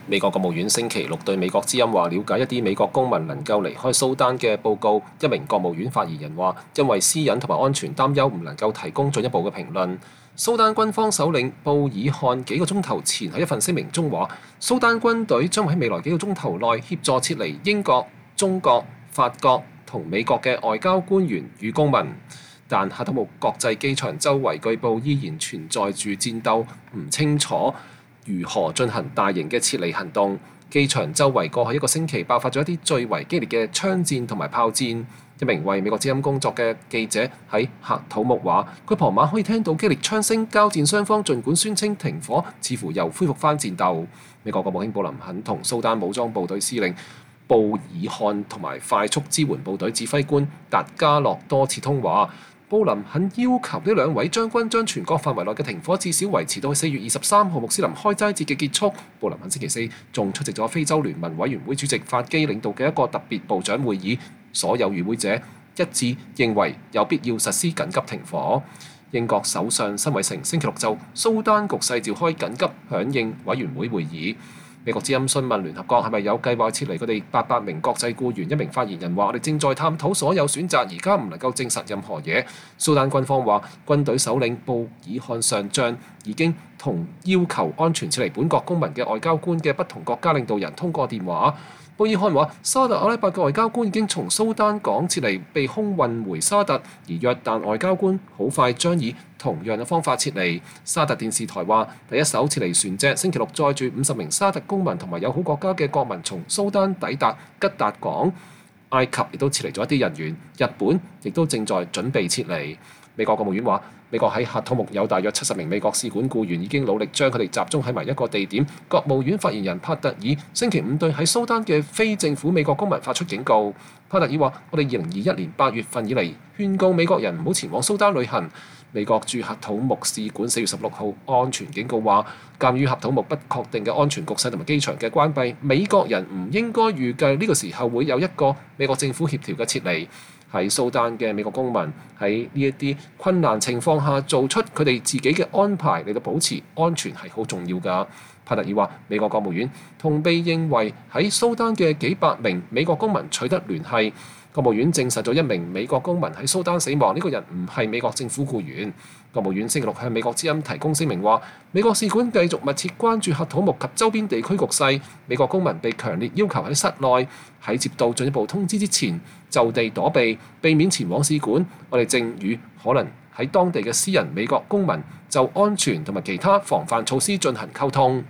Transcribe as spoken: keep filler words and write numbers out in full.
美國國務院星期六對美國之音話了解一啲美國公民能夠離開蘇丹嘅報告。一名國務院發言人話，因為私隱同埋安全擔憂，唔能夠提供進一步嘅評論。蘇丹軍方首領布爾漢幾個鐘頭前喺一份聲明中話，蘇丹軍隊將喺未來幾個鐘頭內協助撤離英國、中國、法國同美國嘅外交官員與公民。但喀土穆國際機場周圍據報依然存在住戰鬥，唔清楚如何進行大型嘅撤離行動。機場周圍過去一個星期爆發咗一啲最為激烈嘅槍戰同埋炮戰。一名為美國之音工作嘅記者喺喀土穆話，佢傍晚可以聽到激烈槍聲，交戰雙方儘管宣稱停火，似乎又恢復翻戰鬥。美國國務卿布林肯同蘇丹武裝部隊司令布爾漢同埋快速支援部隊指揮官達加洛多次通話。布林肯要求呢兩位將軍將全國範圍內嘅停火至少維持到四月二十三號穆斯林開齋節嘅結束。布林肯星期四仲出席咗非洲聯盟委員會主席法基領導嘅一個特別部長會議，所有與會者一致認為有必要實施緊急停火。英國首相辛偉誠星期六就蘇丹局勢召開緊急響應委員會會議。美國之音詢問聯合國係咪有計劃撤離佢哋八百名國際僱員，一名發言人話：我哋正在探討所有選擇，而家唔能夠證實任何嘢。蘇丹軍方話，軍隊首領布爾漢上將已經同要求安全撤離本國公民嘅外交官嘅不同國家領導人通過電話。布爾漢話，沙特阿拉伯嘅外交官已經從蘇丹港撤離，被空運回沙特，而約旦外交官好快將以同樣嘅方法撤離。沙特電視台話，第一艘撤離船隻星期六載住五十名沙特公民同埋友好國家嘅國民從蘇丹抵達吉達港。埃及亦都撤離咗一啲人員，日本亦都正在準備撤離。美國國務院話，美國喺喀土穆有大約七十名美國使館僱員已經努力將佢哋集中喺埋一個地點。國務院發言人帕特爾星期五對喺蘇丹嘅非政府美國公民發出警告。帕特爾話：我哋二零二一年八月份以嚟勸告美國人唔好前往蘇丹旅行。美國駐喀土穆使館四月十六號安全警告話，鑑於喀土穆不確定嘅安全局勢同埋機場嘅關閉，美國人唔應該預計呢個時候會有一個美國政府協調嘅撤離。喺蘇丹嘅美國公民喺呢一啲困難情況下做出佢哋自己嘅安排嚟到保持安全係好重要㗎。帕特爾話：美國國務院同被認為喺蘇丹嘅幾百名美國公民取得聯繫。國務院證實咗一名美國公民喺蘇丹死亡，呢個人唔係美國政府僱員。國務院星期六向美國之音提供聲明話，美國使館繼續密切關注喀土穆及周邊地區局勢。美國公民被強烈要求喺室內，喺接到進一步通知之前就地躲避，避免前往使館。我哋正與可能喺當地嘅私人美國公民就安全同埋其他防範措施進行溝通。